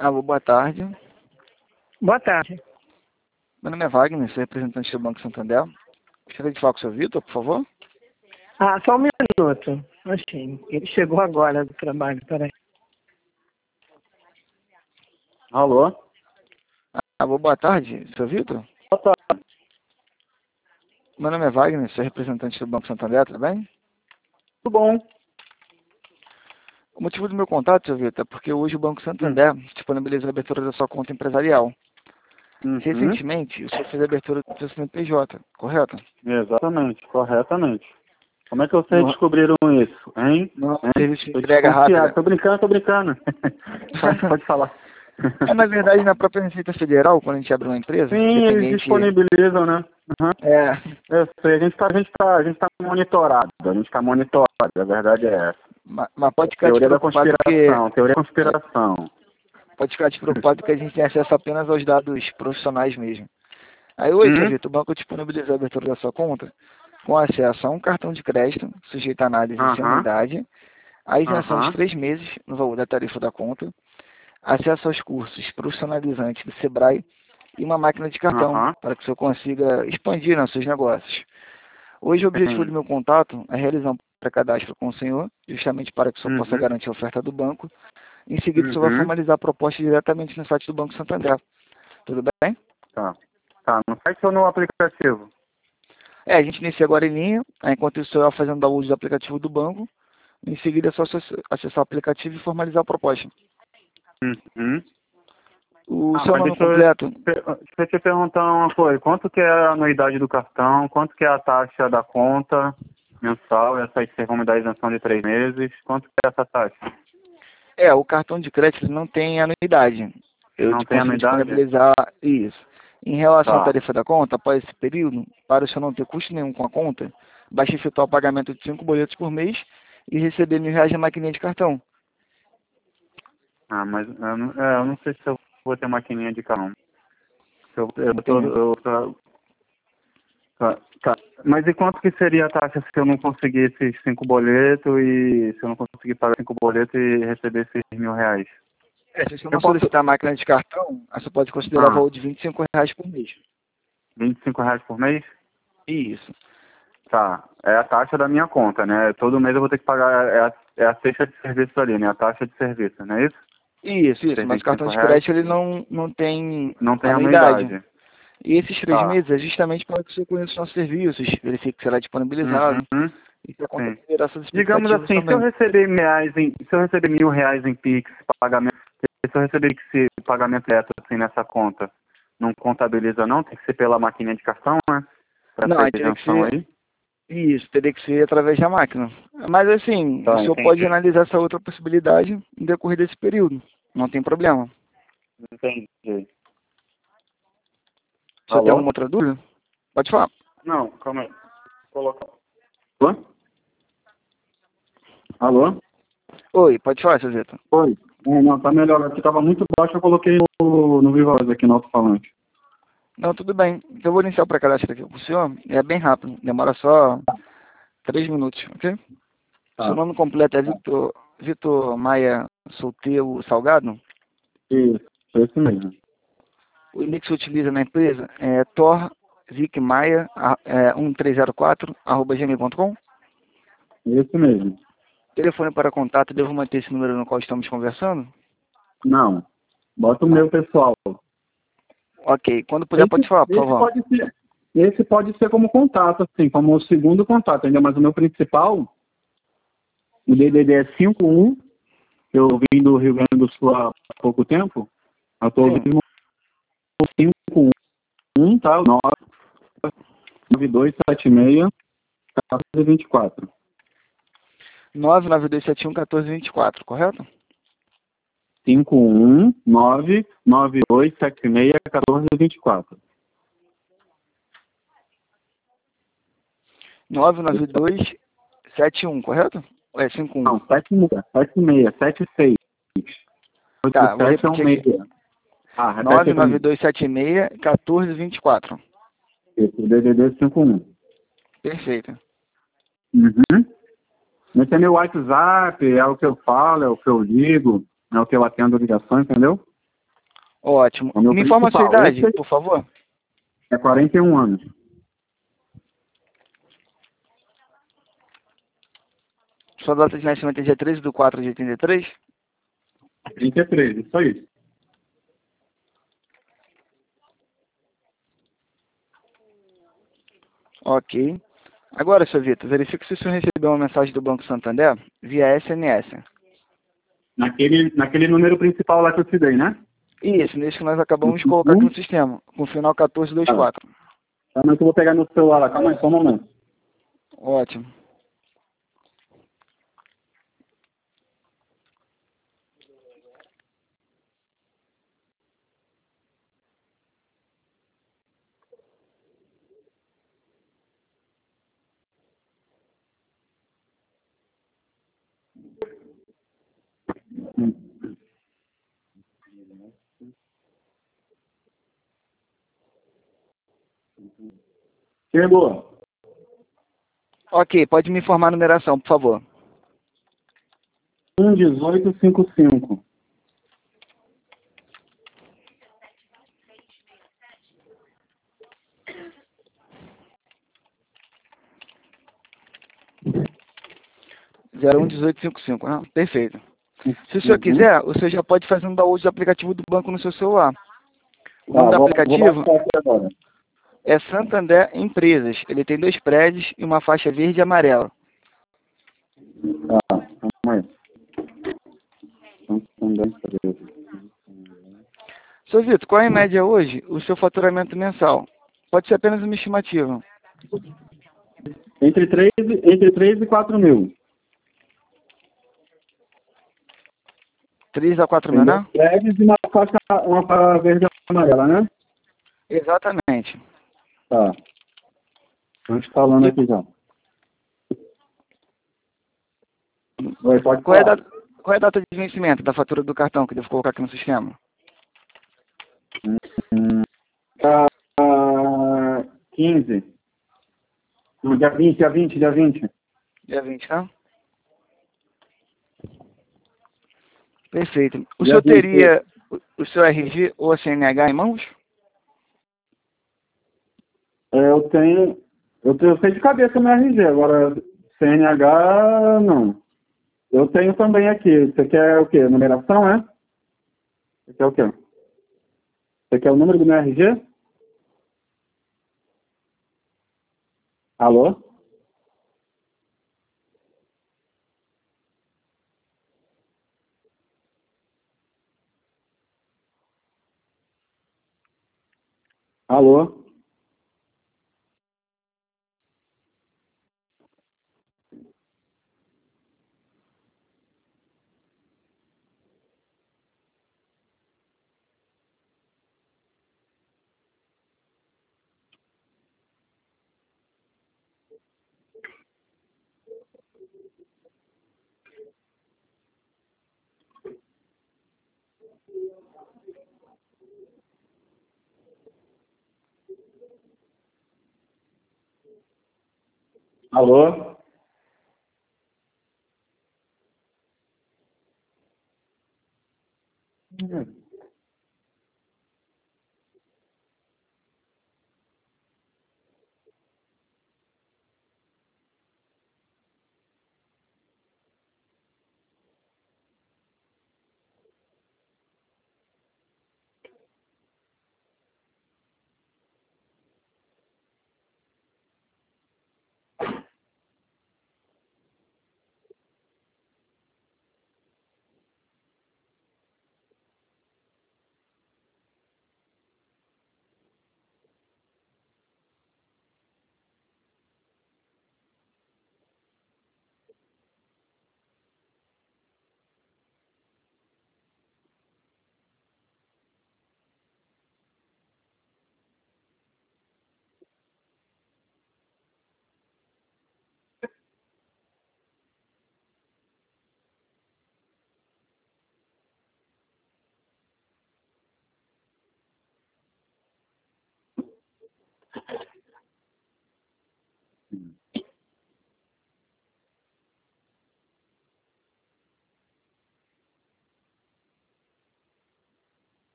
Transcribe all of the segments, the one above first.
Alô, boa tarde. Boa tarde. Meu nome é Wagner, sou representante do Banco Santander. Gostaria de falar com o seu Vitor, por favor? Só um minuto. Achei. Ele chegou agora do trabalho, peraí. Alô? Alô, boa tarde, seu Vitor? Boa tarde. Meu nome é Wagner, sou representante do Banco Santander, tudo bem? Tudo bom? O motivo do meu contato, seu Vitor, é porque hoje o Banco Santander disponibilizou a abertura da sua conta empresarial. Recentemente, o senhor fez a abertura do seu CNPJ, correto? Exatamente, corretamente. Como é que vocês No- descobriram isso, hein? No Hein? serviço de Tô entrega desconfiado. rápida. Tô brincando. Pode falar. Na verdade, na própria Receita Federal, quando a gente abre uma empresa, Sim, eles independente... disponibilizam, né? Uhum. É, Eu sei, a gente tá monitorado. A gente tá monitorado, a verdade é essa. mas pode ficar Teoria da despreocupado que... teoria da conspiração. Pode ficar despreocupado que a gente tem acesso apenas aos dados profissionais mesmo. Aí hoje, seu Vitor, o banco disponibilizou a abertura da sua conta com acesso a um cartão de crédito, sujeito a análise sem Aham, anuidade, a isenção de aham, 3 meses no valor da tarifa da conta, acesso aos cursos profissionalizantes do Sebrae e uma máquina de cartão aham. para que o senhor consiga expandir nos seus negócios. Hoje o objetivo do Sim. meu contato é realizar um pré-cadastro com o senhor, justamente para que o senhor possa Uhum, garantir a oferta do banco. Em seguida, o senhor vai uhum. formalizar a proposta diretamente no site do Banco Santander. Tudo bem? Tá. Tá, no site ou no aplicativo? A gente inicia agora em linha, aí enquanto isso o senhor vai fazendo download do aplicativo do banco. Em seguida é só acessar o aplicativo e formalizar a proposta. Uhum. O seu Mas nome completo? deixa eu te perguntar uma coisa. Quanto que é a anuidade do cartão? Quanto que é a taxa da conta mensal? Essa aí que você vai me dar isenção de 3 meses. Quanto que é essa taxa? O cartão de crédito não tem anuidade. Eu Não te tem consigo anuidade? disponibilizar isso. Em relação à Tá. tarifa da conta, após esse período, para o senhor não ter custo nenhum com a conta, basta efetuar o pagamento de 5 boletos por mês e receber R$ 1.000 na maquininha de cartão. Mas eu não sei se eu vou ter maquininha de cartão. Entendeu? Tá. Mas e quanto que seria a taxa se eu não conseguir esses 5 boletos e se eu não conseguir pagar 5 boletos e receber esses R$ 1.000? Se você Eu não posso... solicitar a máquina de cartão, aí você pode considerar o Ah, valor de R$ 25 por mês. R$ 25 por mês? Isso. Tá, é a taxa da minha conta, né? Todo mês eu vou ter que pagar, é a cesta de serviço ali, né? A taxa de serviço, não é isso? Isso. Tem Mas o cartão de R$ 25? crédito ele não tem Não tem anuidade. anuidade. E esses 3 Tá. meses é justamente para que você conheça os nossos serviços, verifique se será disponibilizado Uhum. e se a conta Sim. poderá essas Digamos expectativas assim, se eu também. receber R$ 1.000 em Pix, pagamento, se eu receber esse pagamento direto assim nessa conta, não contabiliza não? Tem que ser pela maquininha de cartão, né? Pra Não, essa aí teria que isenção ser aí? isso, teria que ser através da máquina. Mas assim, o Tá, senhor pode entendi. analisar essa outra possibilidade no decorrer desse período. Não tem problema. Entendi. Se tem Alô? alguma outra dúvida, pode falar. Não, calma aí. Coloca. Alô? Alô? Oi, pode falar, seu Zeta. Oi. Não, tá melhor. Aqui tava muito baixo, eu coloquei no Viva Voz aqui no alto-falante. Não, tudo bem. Então eu vou iniciar o pré-cadastro aqui com o senhor. É bem rápido, demora só 3 minutos, ok? Seu Tá. nome completo é Vitor Maia Solteiro Salgado? Isso, esse mesmo. O e-mail que você utiliza na empresa é torvicmaia1304@gmail.com. Esse mesmo. Telefone para contato, devo manter esse número no qual estamos conversando? Não. Bota o Não. meu pessoal. Ok, quando puder pode falar, por favor. Esse pode ser como contato, assim, como o segundo contato, ainda mais o meu principal, o DDD é 51, eu vim do Rio Grande do Sul há pouco tempo, eu estou Sim, ouvindo o 51, tá? 99276-1424. 992711424, correto? 5199276-1424. 99271, correto? Ou é 51? Não, 76, 76, Tá, vou 87 é um repetir aqui. meia. Repete aí pra mim. 99276-1424. Esse, o DDD 51. Perfeito. Uhum. Esse é meu WhatsApp, é o que eu falo, é o que eu ligo, é o que eu atendo ligação, entendeu? Ótimo. É o meu Me informa a sua principal. idade, Esse por favor. é 41 anos. Sua data de nascimento é dia 13/4/83? 33, isso aí. Ok. Agora, seu Vitor, verifique se o senhor recebeu uma mensagem do Banco Santander via SMS. Naquele número principal lá que eu te dei, né? Isso, nesse que nós acabamos de colocar aqui no sistema, com o final Tá. 1424. Calma aí que eu vou pegar no celular lá. Calma aí, só um momento. Ótimo. Chegou. Ok, pode me informar a numeração, por favor. 11855. Zero um 1855, né? Perfeito. Se o senhor Uhum. quiser, o senhor já pode fazer um download do aplicativo do banco no seu celular. O nome Tá, do vou aplicativo baixar aqui agora. é Santander Empresas. Ele tem 2 prédios e uma faixa verde e amarela. Tá, calma aí. Seu Vitor, qual é em média hoje o seu faturamento mensal? Pode ser apenas uma estimativa. Entre 3 e 4 mil. 3 a 4 Tem mil, 2 né? prédios e uma faixa verde e amarela, né? Exatamente. Tá. Estamos falando E aqui já. Oi, pode qual é falar. qual é a data de vencimento da fatura do cartão que eu devo colocar aqui no sistema? Tá, 15. No dia 20, dia 20, dia 20. Dia 20, tá? Perfeito. O Dia senhor 20. teria o seu RG ou a CNH em mãos? Eu sei de cabeça meu RG, agora CNH não. Eu tenho também aqui. Você quer o quê? Numeração, é? Você quer o quê? Você quer o número do meu RG? Alô? Alô? Alô?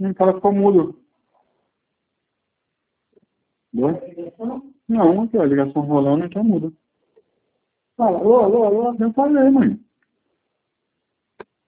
O cara ficou mudo. Não, aqui, a ligação rolando, então muda. Fala, alô. Eu falei, mãe.